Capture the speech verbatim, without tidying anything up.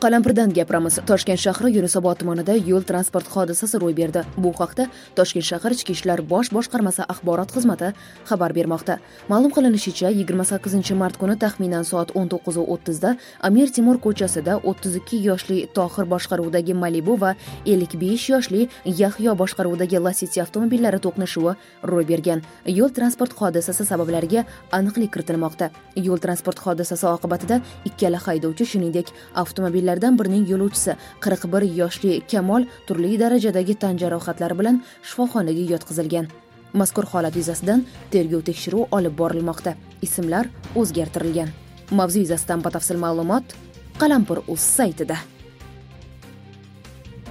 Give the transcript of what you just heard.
Qalampirdan gapiramiz. Toshkent shahri Yunusobod tumanida yo'l transport hodisasi ro'y berdi. Bu haqda Toshkent shahar Ichki ishlar bosh boshqarmasi axborot xizmati xabar bermoqda. Ma'lum qilinishicha, yigirma sakkizinchi mart kuni taxminan soat o'n to'qqiz o'ttiz da Amir Temur ko'chasida o'ttiz ikki yoshli Tohir boshqaruvidagi Malibu va ellik besh yoshli Yahyo boshqaruvidagi Lacetti avtomobillari to'qnashuvi ro'y bergan. Yo'l transport hodisasi sabablariga aniqlik kiritilmoqda. Yo'l transport hodisasi oqibatida ikkala haydovchi, shuningdek, avtomobillardan birining yo'lovchisi qirq bir yoshli Kamol turli darajadagi tan jarohatlari bilan shifoxonaga yotqizilgan. Mazkur holat yuzasidan tergov tekshiruv olib borilmoqda. Ismlar o'zgartirilgan. Mavzu yuzasidan batafsil ma'lumot Qalampir.uz saytida.